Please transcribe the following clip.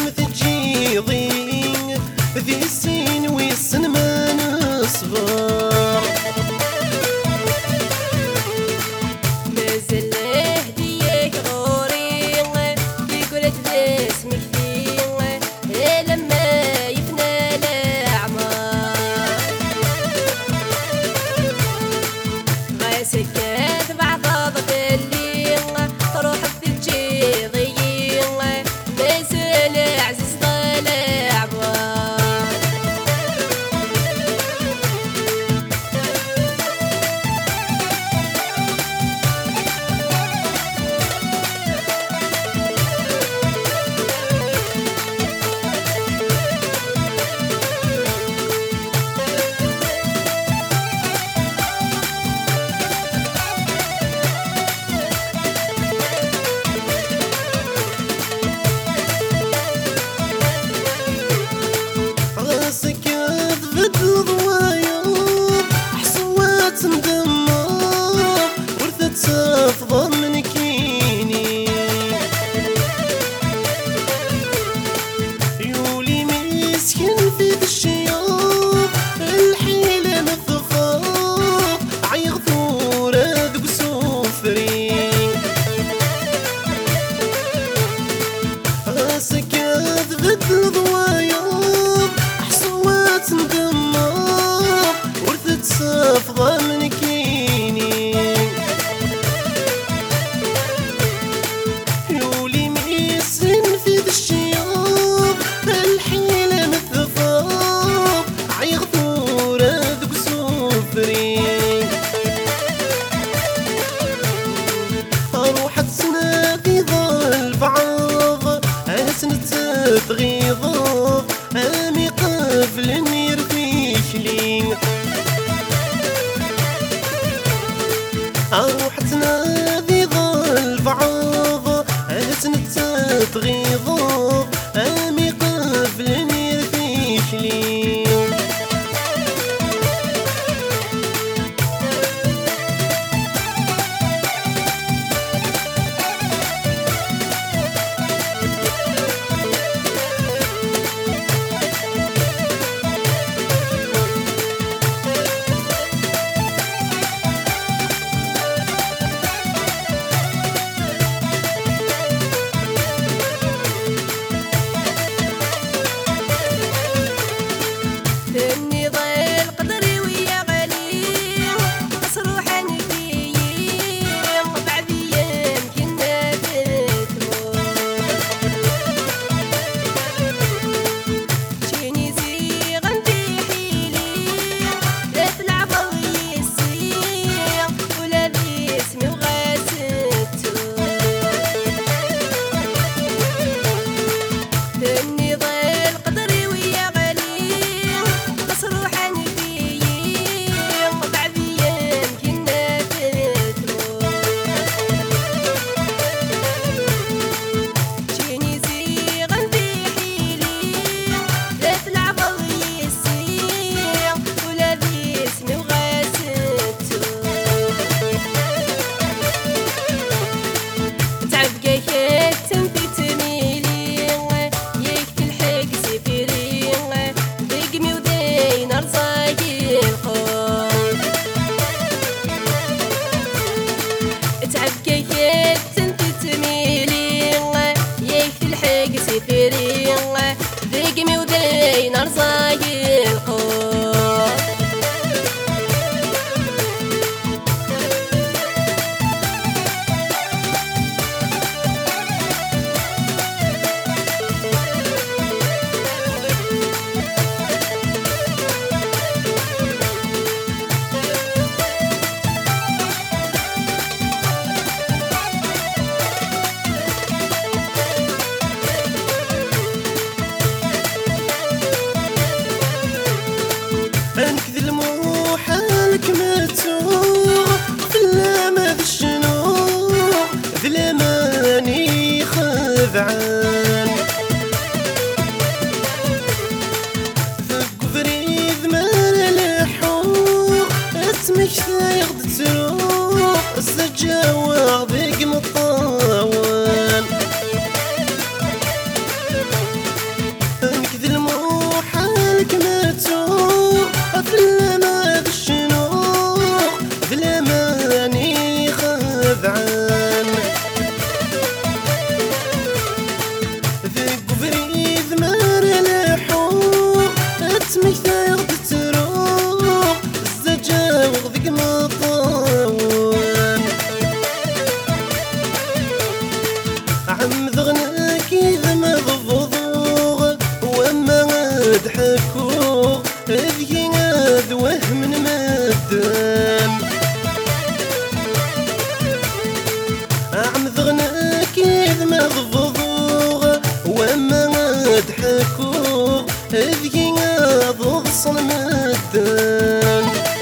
كلمة تجيضي ذي السين ويسن ما نصبر مازال هديك غوري يقول اسمك فيه لما يفنى الأعمار غاسكات بعض اللي روحك تجيضي مازال عزيز طالع عبار تفضل من كيني يولي مسكن في ذا الشيوخ الحيلة مفخوخ عيغفور ذوق سوفري راسك ذبت ضوايض حصوات ندمر ورثت صفغة من كيني اروح اتسنى في ظل بعض تغيظ امي قبل يرفيش لي اروح اتنادي ظل بعض تغيظ امي قبل يرفيش لي فهمني ضيل قدري ويا غالي مصروحا فيي بعد ايام كنا بتموت جيني زيغا في حيلي تلعب ويسير ولا باسمي وغاسلتو فهمني ضيل قدري ويا غالي مصروحا فيي بعد ايام كنا بتموت جيني زيغا في حيلي تلعب ويسير ولا باسمي وغاسلتو تعب كيكات تنفي تميلي يكفي الحق سفيري دقمي ودين ارزاقي الخوف تعب كيكات تنفي تميلي يكفي الحق سفيري دقمي ودين ارزاقي الخوف انك ذي الموحالك ما تسوق في اللامة ذي الشنوق ذي الاماني خذعان ذق فريد مال الحوق اسمك ثايغ تروح السجاوة ذيق مطاوان ضحكو ذي ضغصن مدن